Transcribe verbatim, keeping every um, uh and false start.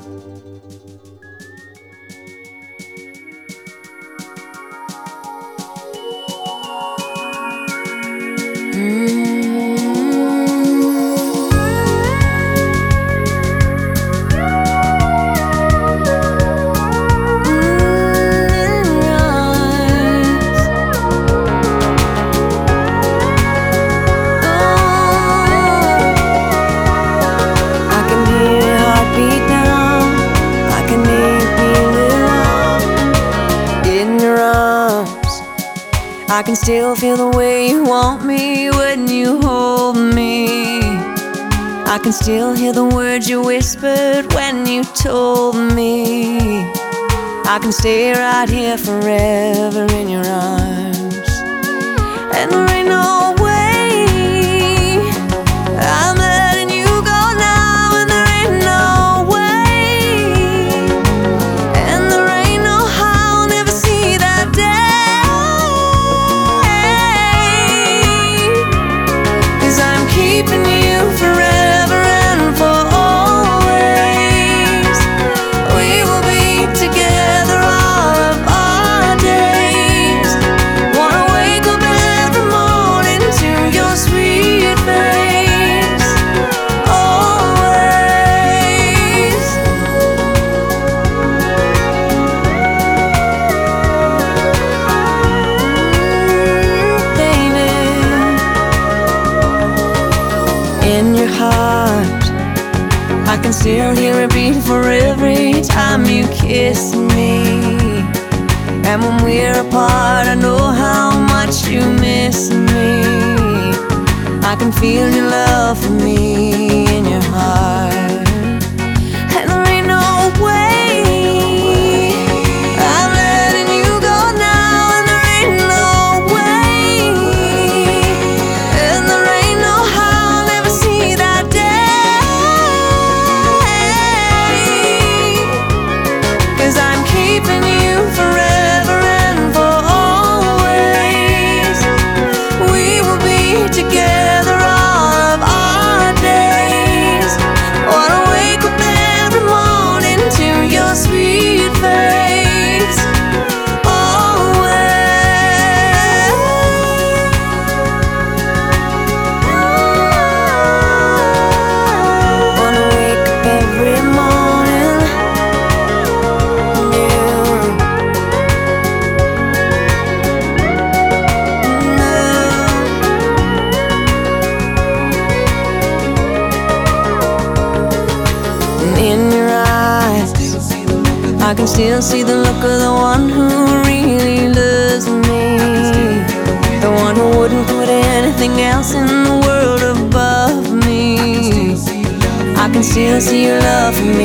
I can still feel the way you want me when you hold me. I can still hear the words you whispered when you told me I can stay right here forever in your arms. And there ain't no way I'm letting you go now, and there ain't no way, and there ain't no how I'll never see that day. Keeping you forever and for always. We will be together all of our days. Wanna wake up every morning to your sweet face. Always. Baby, in your heart, I can still hear a beat for every time you kiss me. And when we're apart, I know how much you miss me. I can feel your love for me in your heart. And there ain't no way I'm letting you go now, and there ain't no way, and there ain't no how I'll never see that day. 'Cause I'm keeping you forever and for always. We will be together all of our days. Wanna wake up every morning to your sweet face. Always. Wanna wake up every morning new. And in your eyes, I can still see the look of the one who really loves me, the one who wouldn't put anything else in the world above me. I can still see your love for